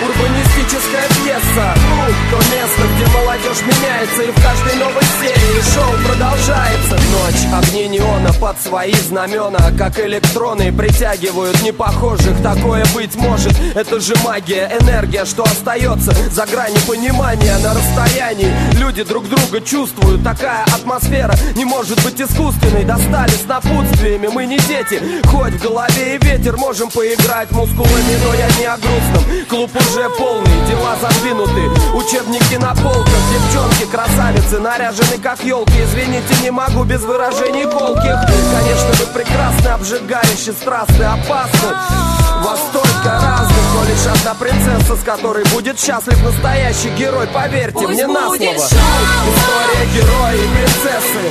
урбанистическая пьеса. То место, где молодежь меняется, и в каждой новой серии шоу продолжается. Ночь, огни неона под свои знамена, как электроны притягивают непохожих. Такое быть может, это же магия, энергия, что остается за гранью понимания. На расстоянии люди друг друга чувствуют. Такая атмосфера не может быть искусственной. Достали с напутствиями, мы не дети. Хоть в голове и ветер, можем поиграть мускулами, но я не о грустном. Клуб уже полный, дела задвинуты, учебники на полках. Девчонки, красавицы, наряжены как елки. Извините, не могу без выражений колких. Конечно, вы прекрасны, обжигающе, страстны, опасны. Вас столько разных, но лишь одна принцесса, с которой будет счастлив настоящий герой. Поверьте мне на слово. История героя и принцессы,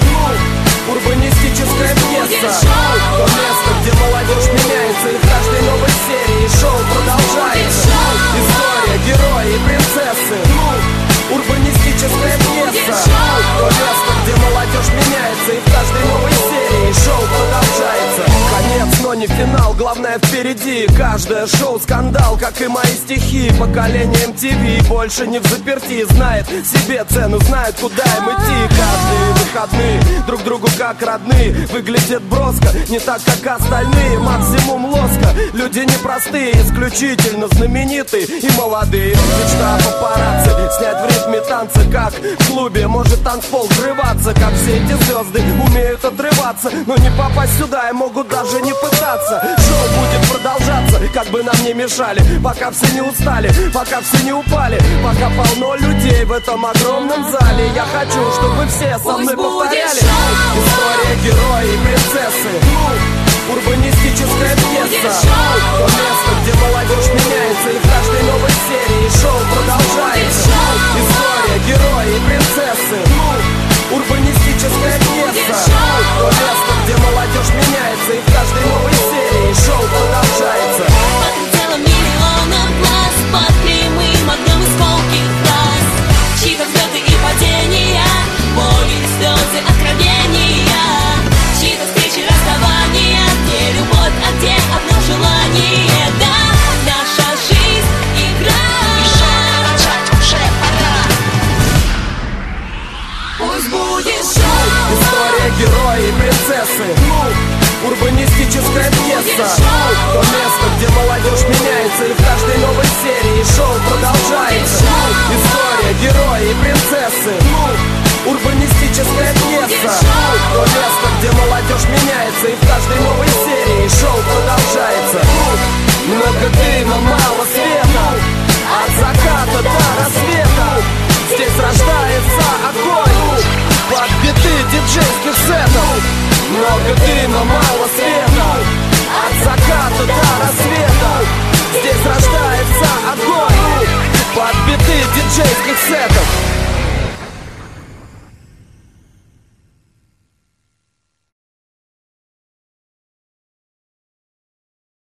урбанистическая пьеса. То место, где молодежь меняется, и в каждой новой серии шоу продолжается. История героя и принцессы, урбанистическая пьеса. То место, где молодежь меняется, и в каждой новой серии шоу продолжается. Конец, но не финал, главное впереди. Каждое шоу скандал, как и мои стихи. Поколение MTV больше не в заперти. Знает себе цену, знает, куда им идти. Каждые выходные друг другу как родные. Выглядит броско, не так, как остальные. Максимум лоска, люди непростые, исключительно знаменитые и молодые. Мечта папарацци, снять в ритме танца, как в клубе. Может танцпол взрываться, как все эти звезды умеют отрываться. Но не попасть сюда и могут даже не пытаться. Шоу будет продолжаться, как бы нам не мешали, пока все не устали, пока все не упали, пока полно людей в этом огромном зале. Я хочу, чтобы вы все со мной повторяли. История героя и принцессы, урбанистическая пьеса. То место, где молодежь меняется, и в каждой новой серии шоу продолжается. История героя и принцессы, урбанистическая пьеса. То место, где молодежь меняется, и в каждой новой серии шоу продолжается. Отлетело миллионов глаз под прямым огнем из колких фраз. Чьи-то взлеты и падения, боли, слезы, откровения. Чьи-то встречи, расставания, где любовь, а где одно желание. Да, наша жизнь игра, и шоу продолжать уже пора. Пусть будет шоу. История героя и принцессы, урбанистическая пьеса. То место, где молодежь меняется, и в каждой новой серии шоу продолжается. История героя и принцессы, урбанистическая пьеса. То место, где молодежь меняется, и в каждой новой серии шоу продолжается. Много дыма, мало света, от заката до рассвета. Здесь рождается огонь под биты диджейских сетов. Много дыма, мало света, от заката до рассвета. Здесь рождается огонь под биты диджейских сетов.